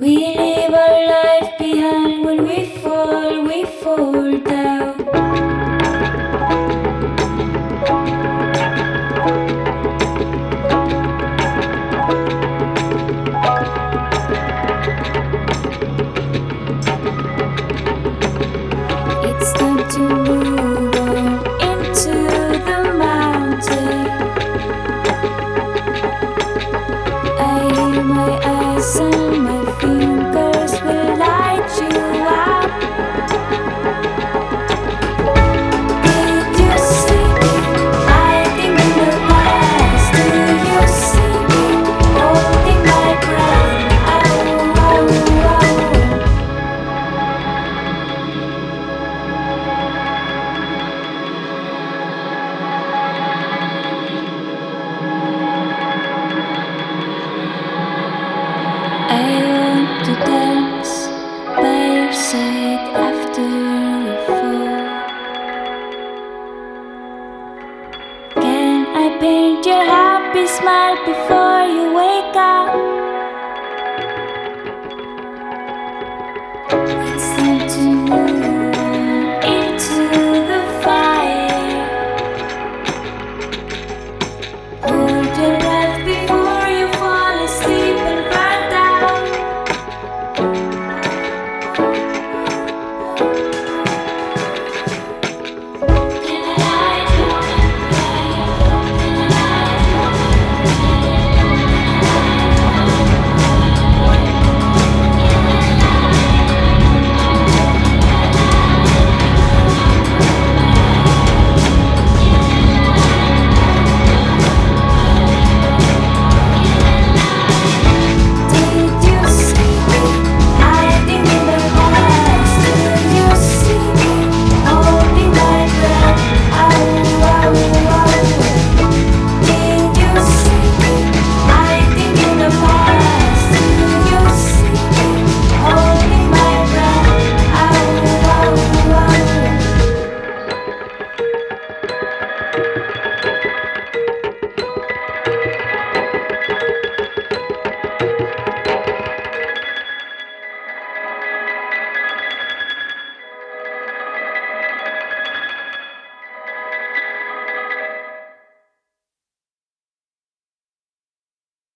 We leave our life behind when we fall down. It's time to move on into the mountain. I hear my eyes and my fingers will light you up. Did you see me hiding in the past? Do you see me holding my breath? Oh, oh, oh. I want to dance by your side after we fall. Can I paint your happy smile before